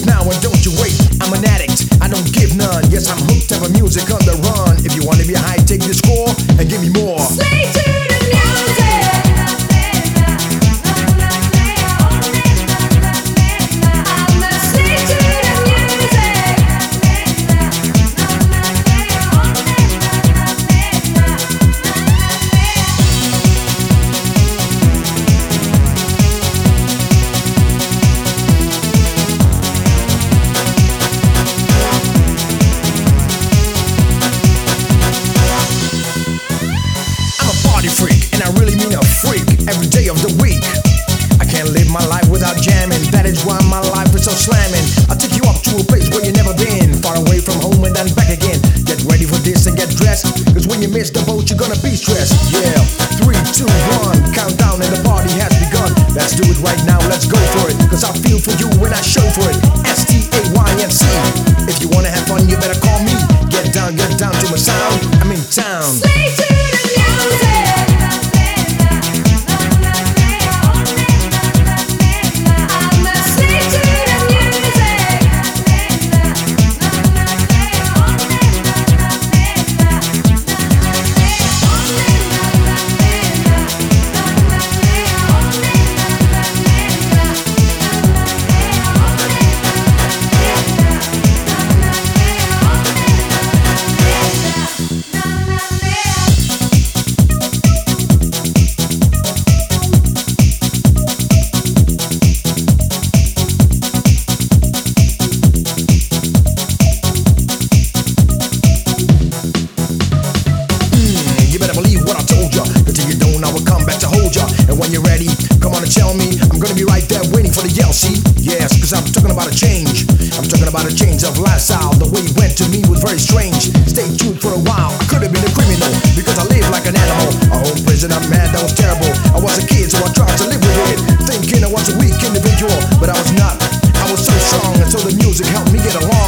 yours now and don't you wait. I'm an addict, I don't give none. Yes, I'm hooked up on music on the run. If you wanna be high, take the score and give me more. Slay to the music. I'm a slave to the music. I'm a party freak, and I really mean a freak every day of the week. I can't live my life without jamming. That is why my life is so slamming. I'll take you up to a place where you've never been, far away from home and then back again. Get ready for this and get dressed, cause when you miss the boat you're gonna be stressed. Yeah, 3, 2, 1, countdown and the party has begun. Let's do it right now, let's go for it, cause I feel for you when I show for it. STAYNC. If you wanna have fun you better call me. Get down to my sound, I'm in town. Slay to the music. I'm a slave to the music. You better believe what I told ya. Until you don't, I will come back to hold ya. And when you're ready, come on and tell me. I'm gonna be right there waiting for the yell, see? Yes, cause I'm talking about a change. I'm talking about a change of lifestyle. The way it went to me was very strange. Stay tuned for a while. I could have been a criminal because I live like an animal. A home prisoner, man, that was terrible. I was a kid, so I tried to live with it, thinking I was a weak individual, but I was not. I was so strong, and so the music helped me get along.